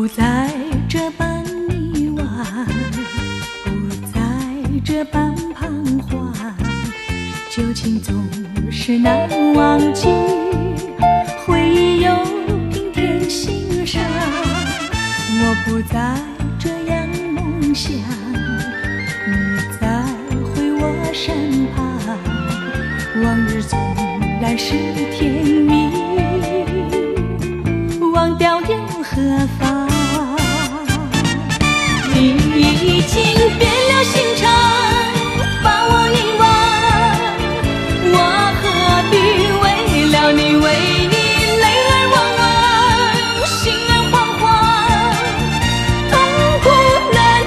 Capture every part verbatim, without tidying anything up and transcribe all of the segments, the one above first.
再这般迷惘，不再这般彷徨，旧情总是难忘记，回忆又平添心伤。我不再这样梦想，你在回我身旁，往日纵然是甜蜜，忘掉又何妨？你已经变了心肠，把我遗忘，我何必为了你为你泪儿汪汪，心儿惶惶，痛苦难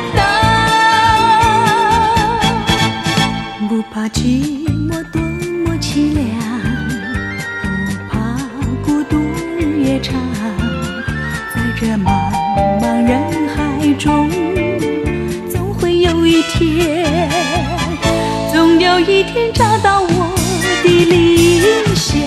当。不怕寂寞多么凄凉，不怕孤独日夜长，在这茫茫人海中，总会有一天，总有一天找到我的理想。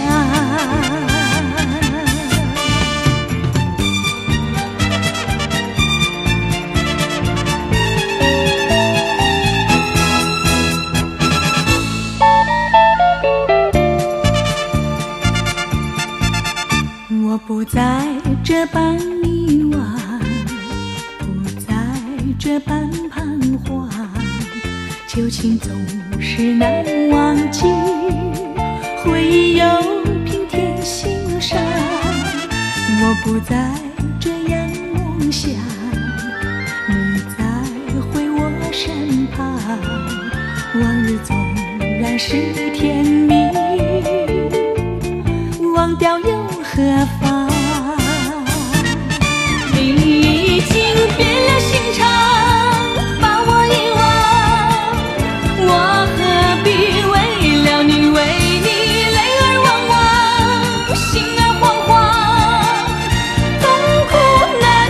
我不再这般迷惘，不再这般彷徨，旧情总是难忘记，回忆又平添心伤。我不再这样梦想，你在回我身旁，往日纵然是甜蜜，忘掉又何妨？你已经变了心肠，把我遗忘，我何必为了你为你泪儿汪汪，心儿惶惶，痛苦难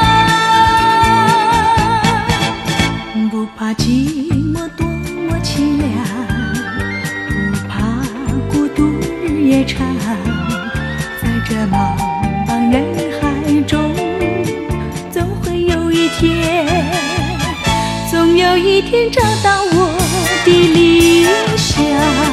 当。不怕寂寞多么凄凉，不怕孤独日夜长，在这茫茫人海中，总会有一天，总有一天找到我的理想。